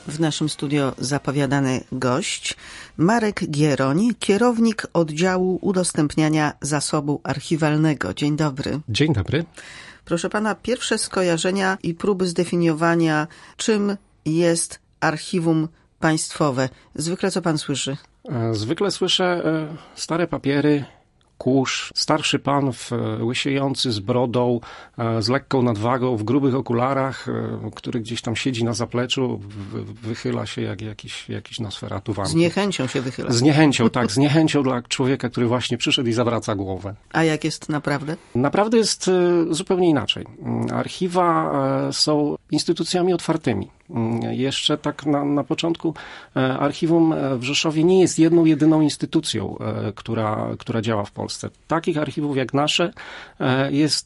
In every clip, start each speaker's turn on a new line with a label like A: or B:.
A: W naszym studio zapowiadany gość Marek Gieroń, kierownik oddziału udostępniania zasobu archiwalnego. Dzień dobry.
B: Dzień dobry.
A: Proszę pana, pierwsze skojarzenia i próby zdefiniowania, czym jest archiwum państwowe. Zwykle co pan słyszy?
B: Zwykle słyszę stare papiery, kurz, starszy pan łysiejący z brodą, z lekką nadwagą, w grubych okularach, który gdzieś tam siedzi na zapleczu, wychyla się jak jakiś Nosferatu wampir.
A: Z niechęcią się wychyla.
B: Z niechęcią, tak, z niechęcią dla człowieka, który właśnie przyszedł i zawraca głowę.
A: A jak jest naprawdę?
B: Naprawdę jest zupełnie inaczej. Archiwa są instytucjami otwartymi. Jeszcze tak na początku archiwum w Rzeszowie nie jest jedną, jedyną instytucją, która działa w Polsce. Takich archiwów jak nasze jest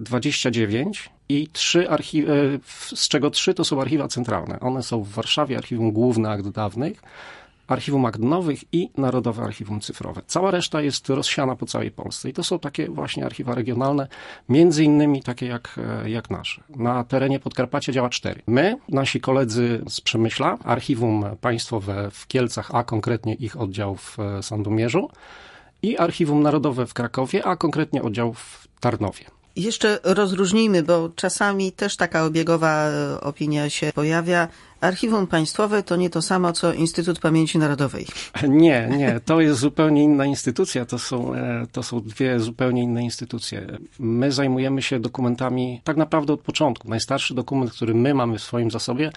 B: 29 i z czego 3 to są archiwa centralne. One są w Warszawie, Archiwum Główne Akt Dawnych, Archiwum Akt Nowych i Narodowe Archiwum Cyfrowe. Cała reszta jest rozsiana po całej Polsce i to są takie właśnie archiwa regionalne, między innymi takie jak nasze. Na terenie Podkarpacia działa 4. My, nasi koledzy z Przemyśla, Archiwum Państwowe w Kielcach, a konkretnie ich oddział w Sandomierzu i Archiwum Narodowe w Krakowie, a konkretnie oddział w Tarnowie.
A: Jeszcze rozróżnijmy, bo czasami też taka obiegowa opinia się pojawia. Archiwum państwowe to nie to samo, co Instytut Pamięci Narodowej.
B: Nie, to jest zupełnie inna instytucja, to są dwie zupełnie inne instytucje. My zajmujemy się dokumentami tak naprawdę od początku. Najstarszy dokument, który my mamy w swoim zasobie,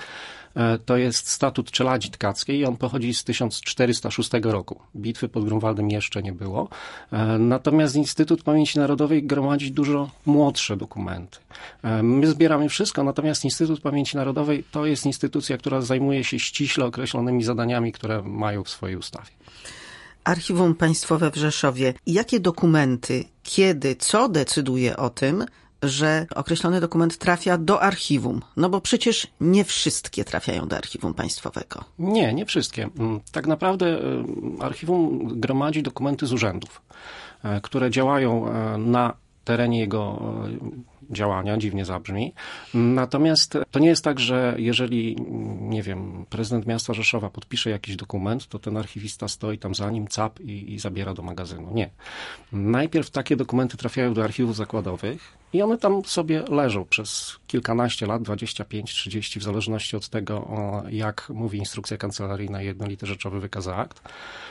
B: to jest statut Czeladzi Tkackiej i on pochodzi z 1406 roku. Bitwy pod Grunwaldem jeszcze nie było. Natomiast Instytut Pamięci Narodowej gromadzi dużo młodsze dokumenty. My zbieramy wszystko, natomiast Instytut Pamięci Narodowej to jest instytucja, która zajmuje się ściśle określonymi zadaniami, które mają w swojej ustawie.
A: Archiwum Państwowe w Rzeszowie. Jakie dokumenty, kiedy, co decyduje o tym, że określony dokument trafia do archiwum? No bo przecież nie wszystkie trafiają do archiwum państwowego.
B: Nie wszystkie. Tak naprawdę archiwum gromadzi dokumenty z urzędów, które działają na terenie jego działania, dziwnie zabrzmi. Natomiast to nie jest tak, że jeżeli, nie wiem, prezydent miasta Rzeszowa podpisze jakiś dokument, to ten archiwista stoi tam za nim, cap i zabiera do magazynu. Nie. Najpierw takie dokumenty trafiają do archiwów zakładowych i one tam sobie leżą przez kilkanaście lat, 25, 30, w zależności od tego, jak mówi instrukcja kancelaryjna i jednolity rzeczowy wykaz akt.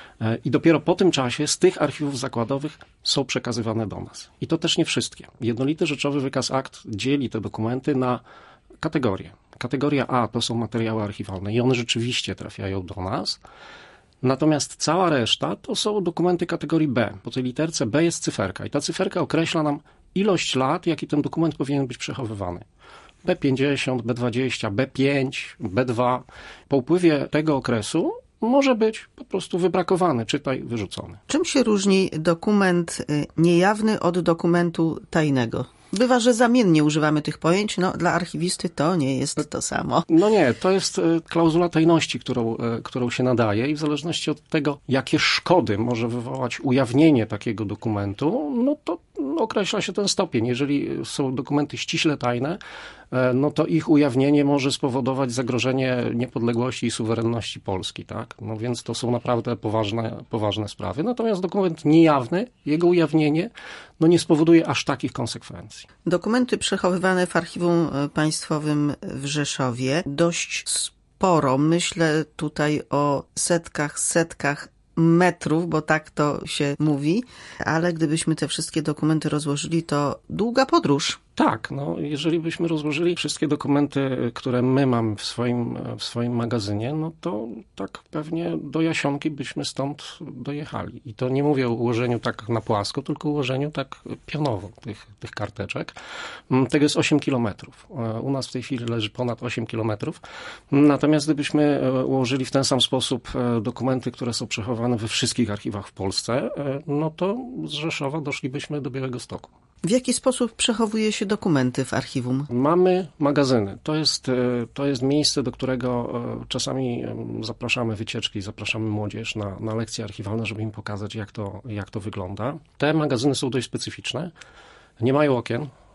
B: I dopiero po tym czasie z tych archiwów zakładowych są przekazywane do nas. I to też nie wszystkie. Jednolity rzeczowy wykaz akt dzieli te dokumenty na kategorie. Kategoria A to są materiały archiwalne i one rzeczywiście trafiają do nas. Natomiast cała reszta to są dokumenty kategorii B. Po tej literce B jest cyferka i ta cyferka określa nam ilość lat, jaki ten dokument powinien być przechowywany. B50, B20, B5, B2. Po upływie tego okresu może być po prostu wybrakowany, czytaj wyrzucony.
A: Czym się różni dokument niejawny od dokumentu tajnego? Bywa, że zamiennie używamy tych pojęć, no dla archiwisty to nie jest to samo.
B: No nie, to jest klauzula tajności, którą się nadaje i w zależności od tego, jakie szkody może wywołać ujawnienie takiego dokumentu, no to określa się ten stopień. Jeżeli są dokumenty ściśle tajne, no to ich ujawnienie może spowodować zagrożenie niepodległości i suwerenności Polski, tak? No więc to są naprawdę poważne sprawy. Natomiast dokument niejawny, jego ujawnienie, no nie spowoduje aż takich konsekwencji.
A: Dokumenty przechowywane w Archiwum Państwowym w Rzeszowie dość sporo. Myślę tutaj o setkach metrów, bo tak to się mówi, ale gdybyśmy te wszystkie dokumenty rozłożyli, to długa podróż.
B: Tak, no jeżeli byśmy rozłożyli wszystkie dokumenty, które my mamy w swoim magazynie, no to tak pewnie do Jasionki byśmy stąd dojechali. I to nie mówię o ułożeniu tak na płasko, tylko ułożeniu tak pionowo tych karteczek. Tego jest 8 kilometrów. U nas w tej chwili leży ponad 8 kilometrów. Natomiast gdybyśmy ułożyli w ten sam sposób dokumenty, które są przechowane we wszystkich archiwach w Polsce, no to z Rzeszowa doszlibyśmy do Białegostoku.
A: W jaki sposób przechowuje się dokumenty w archiwum?
B: Mamy magazyny. To jest miejsce, do którego czasami zapraszamy wycieczki, zapraszamy młodzież na lekcje archiwalne, żeby im pokazać, jak to wygląda. Te magazyny są dość specyficzne. Nie mają okien.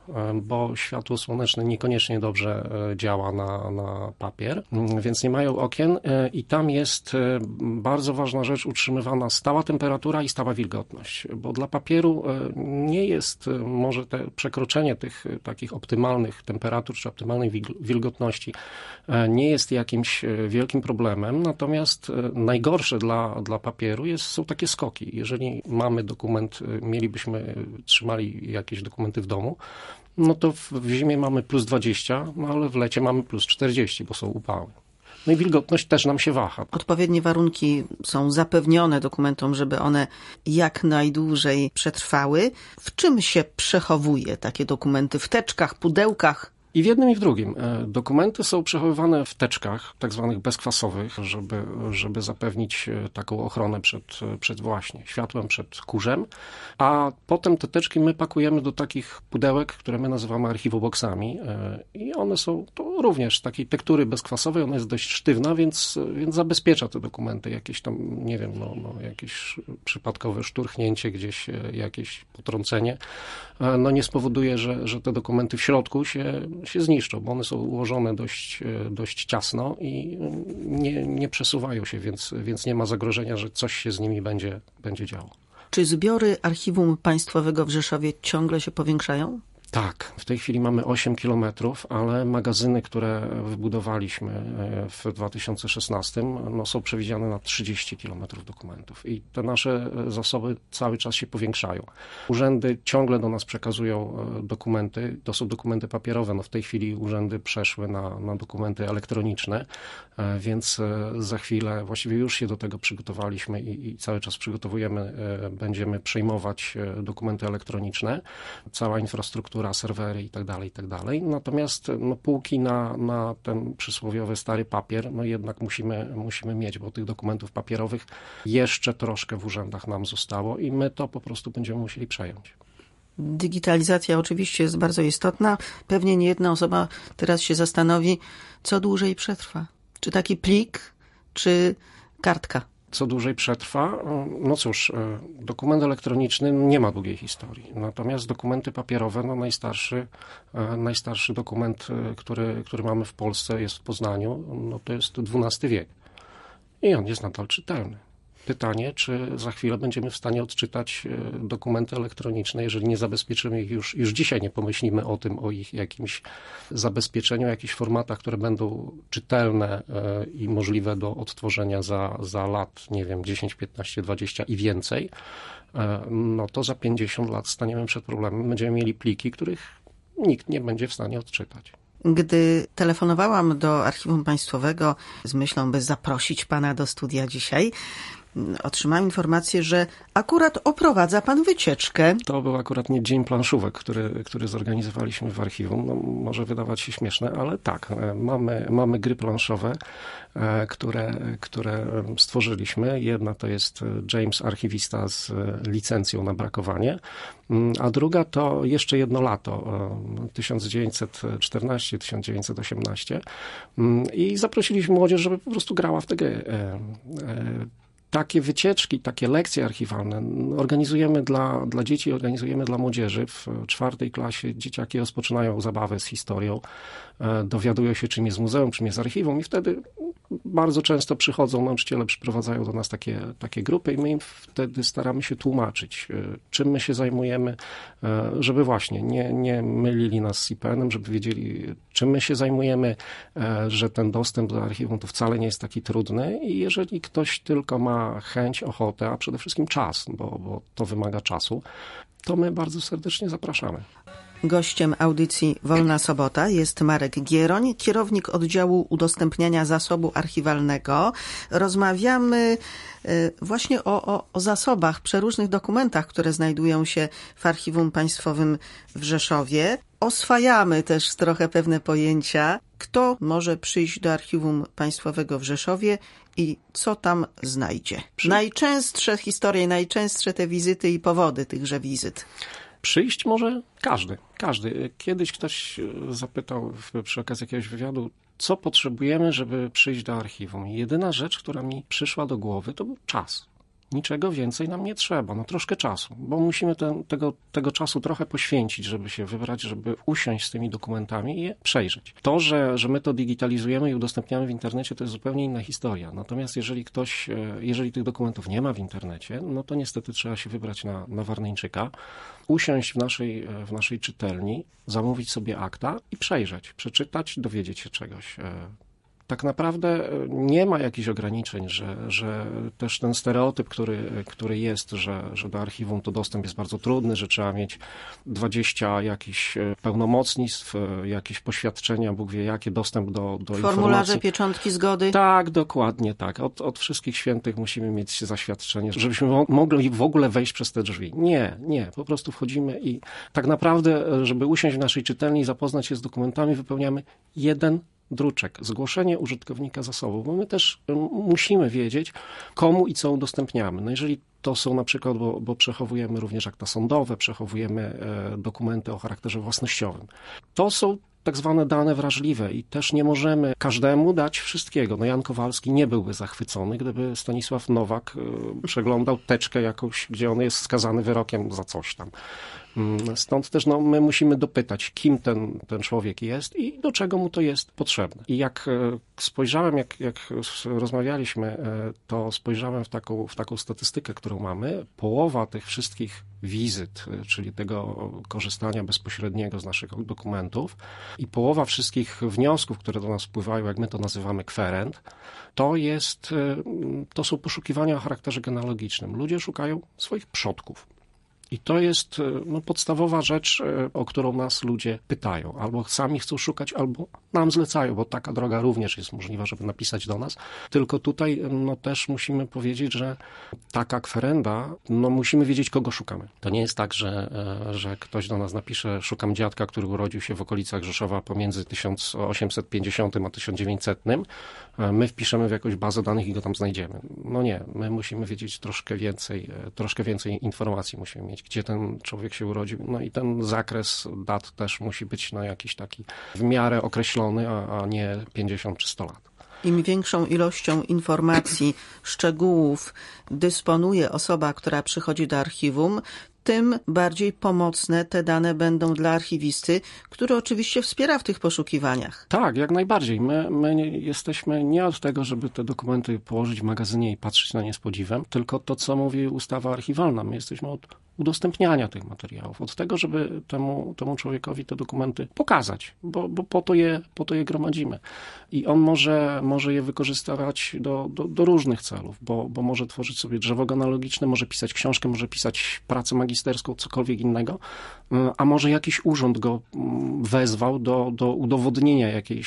B: bo światło słoneczne niekoniecznie dobrze działa na papier, więc nie mają okien i tam jest bardzo ważna rzecz, utrzymywana stała temperatura i stała wilgotność, bo dla papieru nie jest może te przekroczenie tych takich optymalnych temperatur czy optymalnej wilgotności nie jest jakimś wielkim problemem, natomiast najgorsze dla papieru są takie skoki. Jeżeli mamy dokument, trzymali jakieś dokumenty w domu, no to w zimie mamy plus 20, no ale w lecie mamy plus 40, bo są upały. No i wilgotność też nam się waha.
A: Odpowiednie warunki są zapewnione dokumentom, żeby one jak najdłużej przetrwały. W czym się przechowuje takie dokumenty? W teczkach, pudełkach?
B: I w jednym i w drugim. Dokumenty są przechowywane w teczkach, tak zwanych bezkwasowych, żeby zapewnić taką ochronę przed właśnie światłem, przed kurzem. A potem te teczki my pakujemy do takich pudełek, które my nazywamy archiwoboksami. I one są to również z takiej tektury bezkwasowej. Ona jest dość sztywna, więc zabezpiecza te dokumenty. Jakieś tam, nie wiem, jakieś przypadkowe szturchnięcie gdzieś, jakieś potrącenie. No nie spowoduje, że te dokumenty w środku się zniszczą, bo one są ułożone dość ciasno i nie przesuwają się, więc nie ma zagrożenia, że coś się z nimi będzie działo.
A: Czy zbiory Archiwum Państwowego w Rzeszowie ciągle się powiększają?
B: Tak, w tej chwili mamy 8 kilometrów, ale magazyny, które wybudowaliśmy w 2016, są przewidziane na 30 kilometrów dokumentów i te nasze zasoby cały czas się powiększają. Urzędy ciągle do nas przekazują dokumenty, to są dokumenty papierowe, w tej chwili urzędy przeszły na dokumenty elektroniczne, więc za chwilę, właściwie już się do tego przygotowaliśmy i cały czas przygotowujemy, będziemy przejmować dokumenty elektroniczne, cała infrastruktura, serwery i tak dalej. Natomiast półki na ten przysłowiowy stary papier, jednak musimy mieć, bo tych dokumentów papierowych jeszcze troszkę w urzędach nam zostało i my to po prostu będziemy musieli przejąć.
A: Digitalizacja oczywiście jest bardzo istotna. Pewnie nie jedna osoba teraz się zastanowi, co dłużej przetrwa. Czy taki plik, czy kartka?
B: Co dłużej przetrwa? No cóż, dokument elektroniczny nie ma długiej historii. Natomiast dokumenty papierowe, najstarszy dokument, który mamy w Polsce, jest w Poznaniu, to jest XII wiek. I on jest nadal czytelny. Pytanie, czy za chwilę będziemy w stanie odczytać dokumenty elektroniczne, jeżeli nie zabezpieczymy ich już dzisiaj, nie pomyślimy o ich jakimś zabezpieczeniu, jakichś formatach, które będą czytelne i możliwe do odtworzenia za lat, 10, 15, 20 i więcej, to za 50 lat staniemy przed problemem. Będziemy mieli pliki, których nikt nie będzie w stanie odczytać.
A: Gdy telefonowałam do Archiwum Państwowego z myślą, by zaprosić pana do studia dzisiaj, otrzymałam informację, że akurat oprowadza pan wycieczkę.
B: To był akurat nie dzień planszówek, który zorganizowaliśmy w archiwum. Może wydawać się śmieszne, ale tak, mamy gry planszowe, które stworzyliśmy. Jedna to jest James Archiwista z licencją na brakowanie, a druga to jeszcze jedno lato, 1914-1918. I zaprosiliśmy młodzież, żeby po prostu grała w te gry. Takie wycieczki, takie lekcje archiwalne organizujemy dla dzieci, organizujemy dla młodzieży. W 4. klasie dzieciaki rozpoczynają zabawę z historią, dowiadują się, czym jest muzeum, czym jest archiwum i wtedy bardzo często nauczyciele przyprowadzają do nas takie grupy i my im wtedy staramy się tłumaczyć, czym my się zajmujemy, żeby właśnie nie mylili nas z IPN-em, żeby wiedzieli, czym my się zajmujemy, że ten dostęp do archiwum to wcale nie jest taki trudny i jeżeli ktoś tylko ma chęć, ochotę, a przede wszystkim czas, bo to wymaga czasu, to my bardzo serdecznie zapraszamy.
A: Gościem audycji Wolna Sobota jest Marek Gieroń, kierownik oddziału udostępniania zasobu archiwalnego. Rozmawiamy właśnie o zasobach, przeróżnych dokumentach, które znajdują się w Archiwum Państwowym w Rzeszowie. Oswajamy też trochę pewne pojęcia. Kto może przyjść do Archiwum Państwowego w Rzeszowie i co tam znajdzie? Najczęstsze historie, najczęstsze te wizyty i powody tychże wizyt.
B: Przyjść może każdy. Kiedyś ktoś zapytał przy okazji jakiegoś wywiadu, co potrzebujemy, żeby przyjść do archiwum. I jedyna rzecz, która mi przyszła do głowy, to był czas. Niczego więcej nam nie trzeba, no troszkę czasu, bo musimy tego czasu trochę poświęcić, żeby się wybrać, żeby usiąść z tymi dokumentami i je przejrzeć. To, że my to digitalizujemy i udostępniamy w internecie, to jest zupełnie inna historia. Natomiast jeżeli tych dokumentów nie ma w internecie, no to niestety trzeba się wybrać na Warneńczyka, usiąść w naszej czytelni, zamówić sobie akta i przejrzeć, przeczytać, dowiedzieć się czegoś. Tak naprawdę nie ma jakichś ograniczeń, że też ten stereotyp, który jest, że do archiwum to dostęp jest bardzo trudny, że trzeba mieć 20 jakichś pełnomocnictw, jakieś poświadczenia, Bóg wie jakie, dostęp do
A: formularze,
B: informacji.
A: pieczątki zgody.
B: Tak, dokładnie tak. Od wszystkich świętych musimy mieć zaświadczenie, żebyśmy mogli w ogóle wejść przez te drzwi. Nie. Po prostu wchodzimy i tak naprawdę, żeby usiąść w naszej czytelni i zapoznać się z dokumentami, wypełniamy jeden druczek, zgłoszenie użytkownika zasobu, bo my też musimy wiedzieć, komu i co udostępniamy. No jeżeli to są na przykład, bo przechowujemy również akta sądowe, przechowujemy dokumenty o charakterze własnościowym. To są tak zwane dane wrażliwe i też nie możemy każdemu dać wszystkiego. No Jan Kowalski nie byłby zachwycony, gdyby Stanisław Nowak przeglądał teczkę jakąś, gdzie on jest skazany wyrokiem za coś tam. Stąd też my musimy dopytać, kim ten człowiek jest i do czego mu to jest potrzebne. I jak spojrzałem, jak rozmawialiśmy, to spojrzałem w taką statystykę, którą mamy. Połowa tych wszystkich wizyt, czyli tego korzystania bezpośredniego z naszych dokumentów i połowa wszystkich wniosków, które do nas wpływają, jak my to nazywamy kwerent, to są poszukiwania o charakterze genealogicznym. Ludzie szukają swoich przodków. I to jest podstawowa rzecz, o którą nas ludzie pytają. Albo sami chcą szukać, albo nam zlecają, bo taka droga również jest możliwa, żeby napisać do nas. Tylko tutaj też musimy powiedzieć, że taka kwerenda, musimy wiedzieć, kogo szukamy. To nie jest tak, że ktoś do nas napisze, szukam dziadka, który urodził się w okolicach Rzeszowa pomiędzy 1850 a 1900. My wpiszemy w jakąś bazę danych i go tam znajdziemy. No nie, my musimy wiedzieć troszkę więcej informacji musimy mieć, gdzie ten człowiek się urodził. No i ten zakres dat też musi być jakiś taki w miarę określony, a nie 50 czy 100 lat.
A: Im większą ilością informacji, szczegółów dysponuje osoba, która przychodzi do archiwum, tym bardziej pomocne te dane będą dla archiwisty, który oczywiście wspiera w tych poszukiwaniach.
B: Tak, jak najbardziej. My jesteśmy nie od tego, żeby te dokumenty położyć w magazynie i patrzeć na nie z podziwem, tylko to, co mówi ustawa archiwalna. My jesteśmy od udostępniania tych materiałów, od tego, żeby temu człowiekowi te dokumenty pokazać, bo po to je gromadzimy. I on może je wykorzystywać do różnych celów, bo może tworzyć sobie drzewo genealogiczne, może pisać książkę, może pisać pracę magisterską, cokolwiek innego, a może jakiś urząd go wezwał do udowodnienia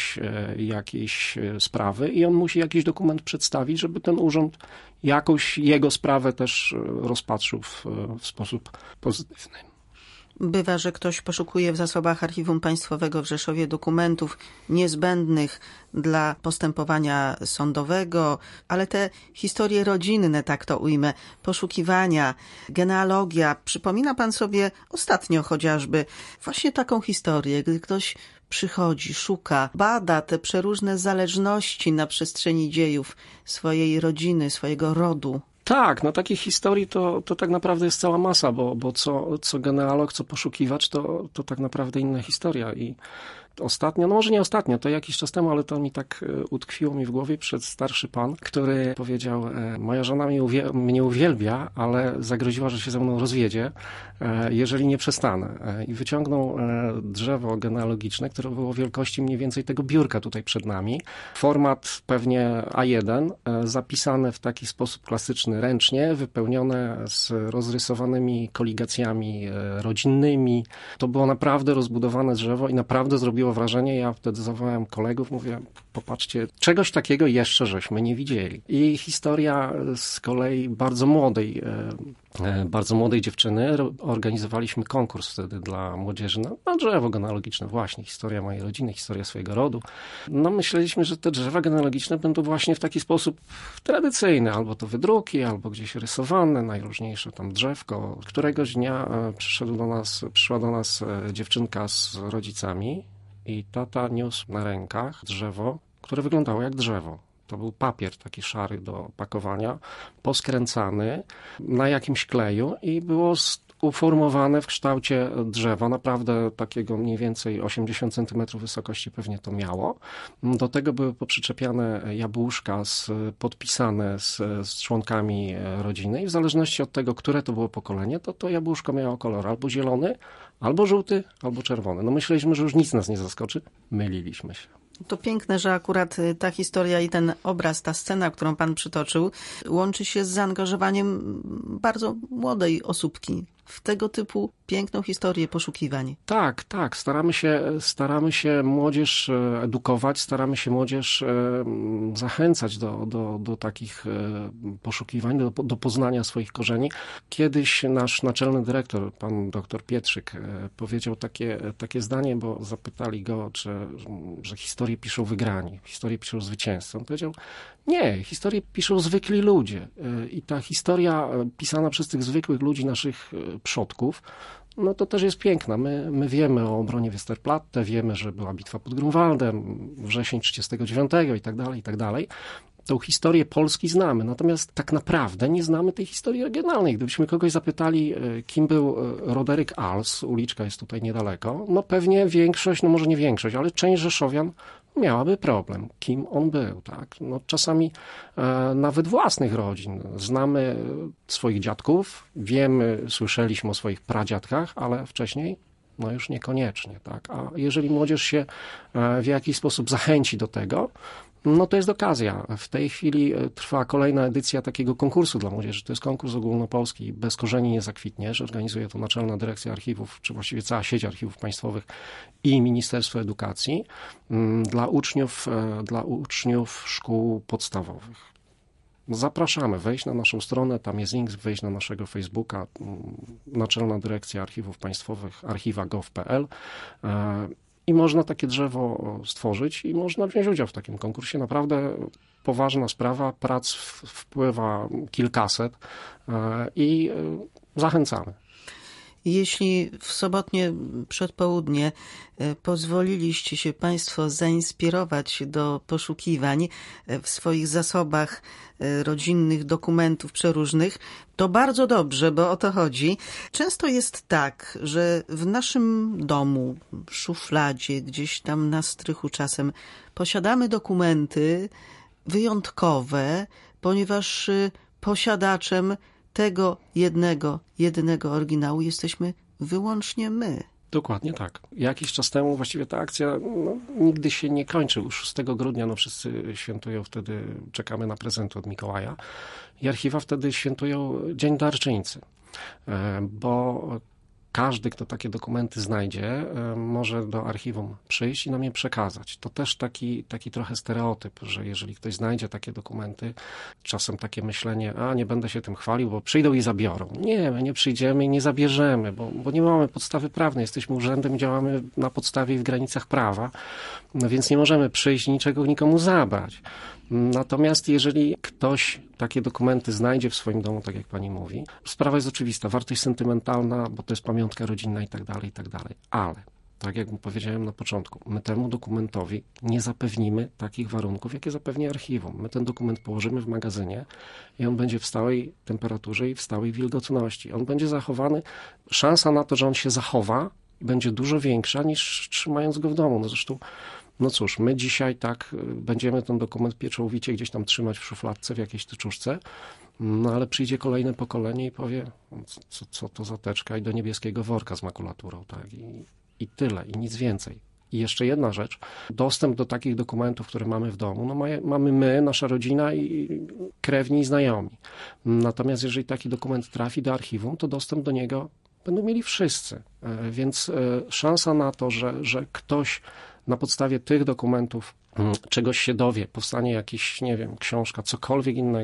B: jakiejś sprawy i on musi jakiś dokument przedstawić, żeby ten urząd jakąś jego sprawę też rozpatrzył w sposób pozytywny.
A: Bywa, że ktoś poszukuje w zasobach Archiwum Państwowego w Rzeszowie dokumentów niezbędnych dla postępowania sądowego, ale te historie rodzinne, tak to ujmę, poszukiwania, genealogia. Przypomina pan sobie ostatnio chociażby właśnie taką historię, gdy ktoś przychodzi, szuka, bada te przeróżne zależności na przestrzeni dziejów swojej rodziny, swojego rodu.
B: Tak, takich historii to tak naprawdę jest cała masa, bo co genealog, co poszukiwacz, to tak naprawdę inna historia. I ostatnio, może nie ostatnio, to jakiś czas temu, ale to mi tak utkwiło mi w głowie, przyszedł starszy pan, który powiedział, moja żona mnie uwielbia, ale zagroziła, że się ze mną rozwiedzie, jeżeli nie przestanę. I wyciągnął drzewo genealogiczne, które było wielkości mniej więcej tego biurka tutaj przed nami. Format pewnie A1, zapisane w taki sposób klasyczny ręcznie, wypełnione z rozrysowanymi koligacjami rodzinnymi. To było naprawdę rozbudowane drzewo i naprawdę zrobiło wrażenie. Ja wtedy zawołałem kolegów, mówię, popatrzcie, czegoś takiego jeszcze żeśmy nie widzieli. I historia z kolei bardzo młodej dziewczyny. Organizowaliśmy konkurs wtedy dla młodzieży na drzewo genealogiczne. Właśnie, historia mojej rodziny, historia swojego rodu. Myśleliśmy, że te drzewa genealogiczne będą właśnie w taki sposób tradycyjny. Albo to wydruki, albo gdzieś rysowane, najróżniejsze tam drzewko. Któregoś dnia przyszła do nas dziewczynka z rodzicami i tata niósł na rękach drzewo, które wyglądało jak drzewo. To był papier taki szary do pakowania, poskręcany na jakimś kleju i było uformowane w kształcie drzewa, naprawdę takiego mniej więcej 80 cm wysokości pewnie to miało. Do tego były poprzyczepiane jabłuszka podpisane z członkami rodziny i w zależności od tego, które to było pokolenie, to jabłuszko miało kolor albo zielony, albo żółty, albo czerwony. No myśleliśmy, że już nic nas nie zaskoczy. Myliliśmy się.
A: To piękne, że akurat ta historia i ten obraz, ta scena, którą pan przytoczył, łączy się z zaangażowaniem bardzo młodej osóbki w tego typu piękną historię poszukiwań.
B: Tak. Staramy się młodzież edukować, staramy się młodzież zachęcać do takich poszukiwań, do poznania swoich korzeni. Kiedyś nasz naczelny dyrektor, pan dr Pietrzyk, powiedział takie zdanie, bo zapytali go, że historię piszą wygrani, historię piszą zwycięzcy. On powiedział, nie, historię piszą zwykli ludzie. I ta historia pisana przez tych zwykłych ludzi, naszych przodków, no to też jest piękna. My wiemy o obronie Westerplatte, wiemy, że była bitwa pod Grunwaldem, wrzesień 1939 i tak dalej. Tą historię Polski znamy, natomiast tak naprawdę nie znamy tej historii regionalnej. Gdybyśmy kogoś zapytali, kim był Roderyk Als, uliczka jest tutaj niedaleko, no pewnie większość, no może nie większość, ale część rzeszowian miałaby problem, kim on był, tak? No czasami nawet własnych rodzin. Znamy swoich dziadków, wiemy, słyszeliśmy o swoich pradziadkach, ale wcześniej no już niekoniecznie, tak? A jeżeli młodzież się w jakiś sposób zachęci do tego, no to jest okazja. W tej chwili trwa kolejna edycja takiego konkursu dla młodzieży. To jest konkurs ogólnopolski Bez korzeni nie zakwitniesz. Organizuje to Naczelna Dyrekcja Archiwów, czy właściwie cała sieć archiwów państwowych i Ministerstwo Edukacji dla uczniów szkół podstawowych. Zapraszamy, wejść na naszą stronę, tam jest link, wejść na naszego Facebooka, Naczelna Dyrekcja Archiwów Państwowych, archiwa.gov.pl. I można takie drzewo stworzyć i można wziąć udział w takim konkursie. Naprawdę poważna sprawa, prac wpływa kilkaset i zachęcamy.
A: Jeśli w sobotnie przedpołudnie pozwoliliście się państwo zainspirować do poszukiwań w swoich zasobach rodzinnych, dokumentów przeróżnych, to bardzo dobrze, bo o to chodzi. Często jest tak, że w naszym domu, w szufladzie, gdzieś tam na strychu czasem posiadamy dokumenty wyjątkowe, ponieważ posiadaczem tego jedynego oryginału jesteśmy wyłącznie my.
B: Dokładnie tak. Jakiś czas temu właściwie ta akcja nigdy się nie kończy. Już 6 grudnia wszyscy świętują wtedy, czekamy na prezenty od Mikołaja i archiwa wtedy świętują Dzień Darczyńcy, bo każdy, kto takie dokumenty znajdzie, może do archiwum przyjść i nam je przekazać. To też taki trochę stereotyp, że jeżeli ktoś znajdzie takie dokumenty, czasem takie myślenie, nie będę się tym chwalił, bo przyjdą i zabiorą. Nie, my nie przyjdziemy i nie zabierzemy, bo nie mamy podstawy prawnej. Jesteśmy urzędem i działamy na podstawie i w granicach prawa, więc nie możemy przyjść i niczego nikomu zabrać. Natomiast jeżeli ktoś takie dokumenty znajdzie w swoim domu, tak jak pani mówi, sprawa jest oczywista, wartość sentymentalna, bo to jest pamiątka rodzinna i tak dalej, ale tak jak powiedziałem na początku, my temu dokumentowi nie zapewnimy takich warunków, jakie zapewni archiwum. My ten dokument położymy w magazynie i on będzie w stałej temperaturze i w stałej wilgotności. On będzie zachowany, szansa na to, że on się zachowa, będzie dużo większa niż trzymając go w domu. No zresztą no cóż, my dzisiaj tak będziemy ten dokument pieczołowicie gdzieś tam trzymać w szufladce, w jakiejś tyczuszce, no ale przyjdzie kolejne pokolenie i powie, co to za teczka i do niebieskiego worka z makulaturą, tak, i tyle, i nic więcej. I jeszcze jedna rzecz, dostęp do takich dokumentów, które mamy w domu, no mamy my, nasza rodzina i krewni i znajomi. Natomiast jeżeli taki dokument trafi do archiwum, to dostęp do niego będą mieli wszyscy. Więc szansa na to, że ktoś na podstawie tych dokumentów czegoś się dowie, powstanie jakiś, nie wiem, książka, cokolwiek innego,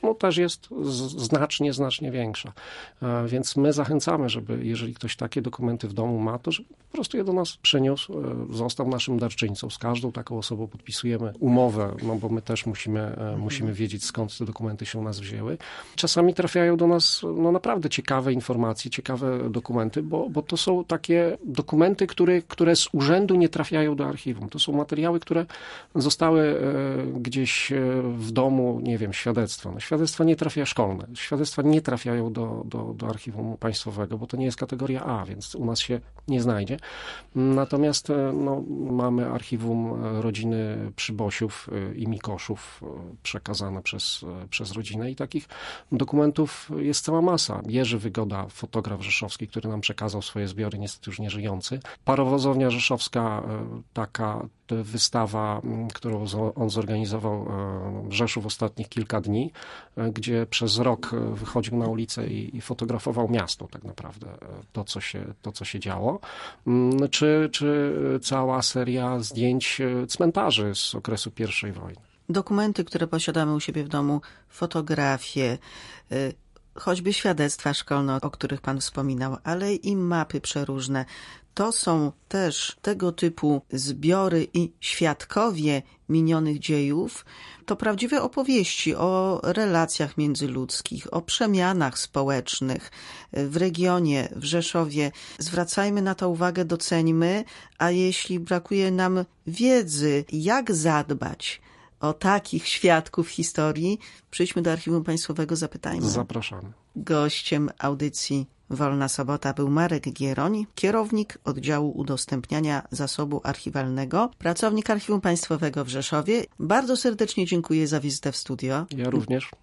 B: no też jest znacznie większa. Więc my zachęcamy, żeby jeżeli ktoś takie dokumenty w domu ma, to żeby po prostu je do nas przyniósł, został naszym darczyńcą. Z każdą taką osobą podpisujemy umowę, no bo my też musimy wiedzieć, skąd te dokumenty się u nas wzięły. Czasami trafiają do nas no naprawdę ciekawe informacje, ciekawe dokumenty, bo to są takie dokumenty, które z urzędu nie trafiają do archiwum. To są materiały, które zostały gdzieś w domu, nie wiem, świadectwa. No, świadectwa nie trafia szkolne. Świadectwa nie trafiają do archiwum państwowego, bo to nie jest kategoria A, więc u nas się nie znajdzie. Natomiast no, mamy archiwum rodziny Przybosiów i Mikoszów przekazane przez rodzinę i takich dokumentów jest cała masa. Jerzy Wygoda, fotograf rzeszowski, który nam przekazał swoje zbiory, niestety już nie żyjący. Parowozownia rzeszowska, taka wystawa, którą on zorganizował w Rzeszu w ostatnich kilka dni, gdzie przez rok wychodził na ulicę i fotografował miasto tak naprawdę, to co się działo. Czy cała seria zdjęć cmentarzy z okresu I wojny.
A: Dokumenty, które posiadamy u siebie w domu, fotografie, choćby świadectwa szkolne, o których pan wspominał, ale i mapy przeróżne. To są też tego typu zbiory i świadkowie minionych dziejów. To prawdziwe opowieści o relacjach międzyludzkich, o przemianach społecznych w regionie, w Rzeszowie. Zwracajmy na to uwagę, doceńmy, a jeśli brakuje nam wiedzy, jak zadbać o takich świadków historii, przyjdźmy do Archiwum Państwowego, zapytajmy.
B: Zapraszamy.
A: Gościem audycji Wolna Sobota był Marek Gieroń, kierownik oddziału udostępniania zasobu archiwalnego, pracownik Archiwum Państwowego w Rzeszowie. Bardzo serdecznie dziękuję za wizytę w studio.
B: Ja również.